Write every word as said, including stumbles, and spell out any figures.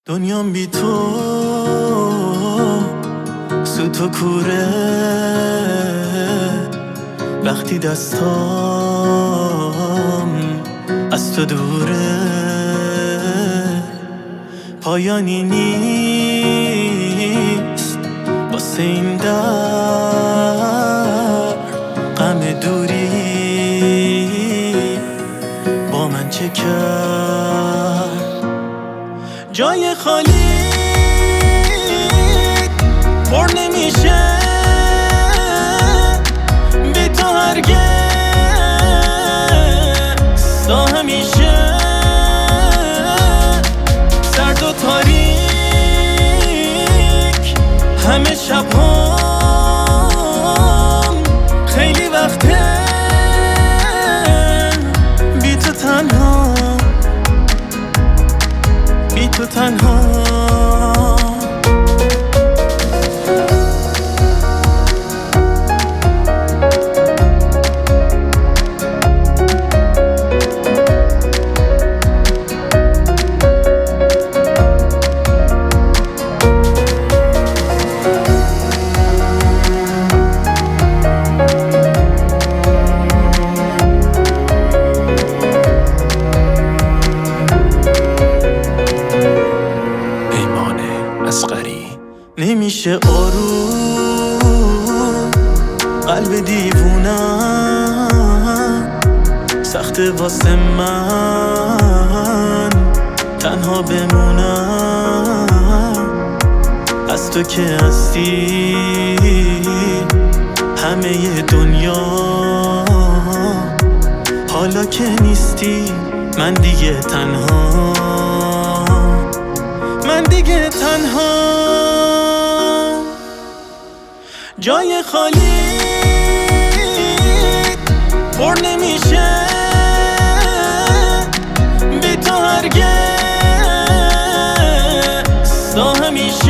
دنیام بی تو سوت و کوره، وقتی دستام از تو دوره، پایانی نیست واسه این در غم دوری با من چه کرد. جای خالی پر نمیشه بی تو هرگز، تا همیشه سرد و تاریک همه شب‌هام، خیلی وقته بی تو تنها، بی تو تنها. نمیشه آروم قلب دیوونم، سخته واسه من تنها بمونم. از تو که هستی همه دنیا، حالا که نیستی من دیگه تنها، من دیگه تنها. جای خالی پر نمیشه بی تو هرگز، تا همیشه